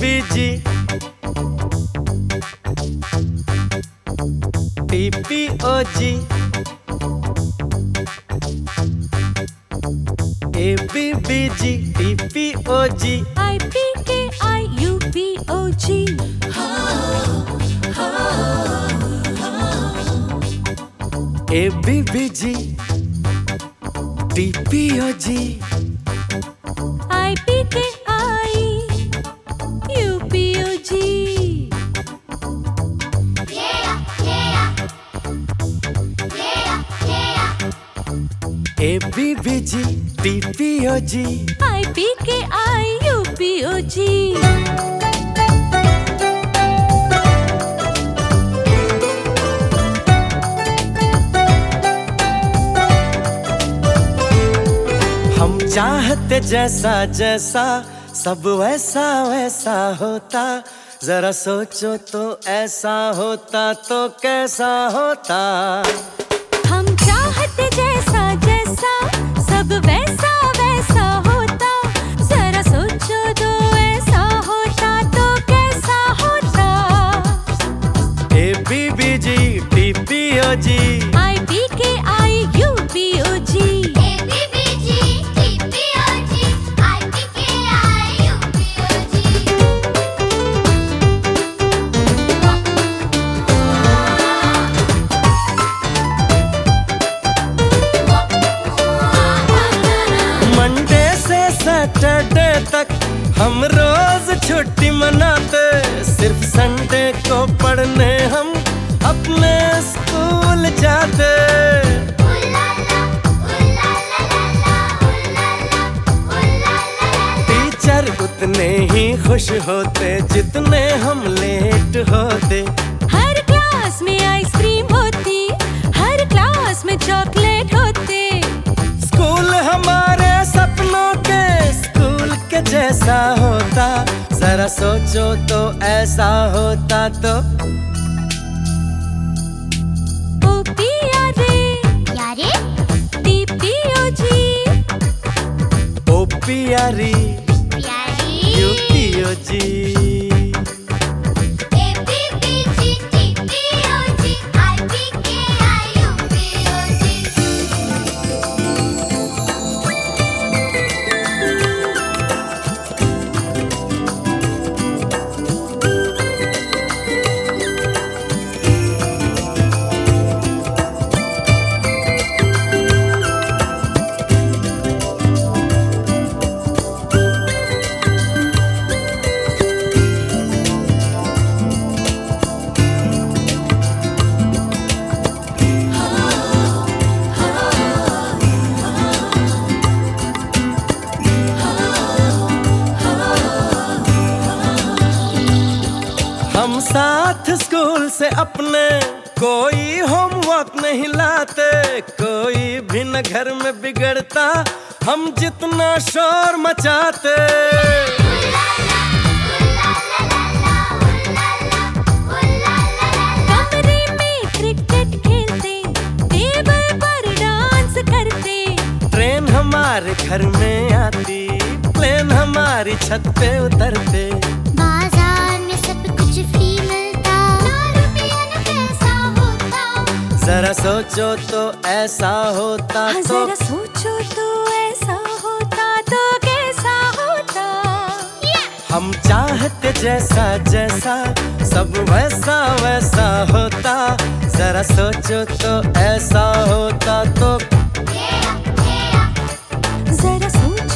ABBG TPOG ABBG TPOG IPKIUPOG ABBG TPOG IPKIUPOG ABBG TPOG IPKIUPOG हम चाहते जैसा जैसा सब वैसा वैसा होता, जरा सोचो तो ऐसा होता तो कैसा होता। हम चाहते जैसा जैसा सब वैसा वैसा होता, जरा सोचो तो ऐसा होता तो कैसा होता। ABBG TPOG IPKIUPOG मंडे से सैटरडे तक हम रोज छुट्टी मनाते, सिर्फ संडे को पढ़ने हम अपने स्कूल जाते। टीचर उतने ही खुश होते जितने हम लेट होते। हर क्लास में आइसक्रीम होती, हर क्लास में चॉकलेट होते। स्कूल हमारे सपनों के स्कूल के जैसा होता, जरा सोचो तो ऐसा होता तो। OPRE UPOG हम साथ स्कूल से अपने कोई होमवर्क नहीं लाते, कोई भी न घर में बिगड़ता हम जितना शोर मचाते। कमरे में क्रिकेट खेलते, टेबल पर डांस करते। ट्रेन हमारे घर में आती, प्लेन हमारी छत पे उतरते। बाजार में सब कुछ फ्री मिलता, ना रुपया न पैसा होता। जरा सोचो तो ऐसा होता तो। जरा सोचो तो ऐसा होता तो कैसा होता। हम चाहते जैसा जैसा सब वैसा वैसा होता, जरा सोचो तो ऐसा होता तो। जरा सोचो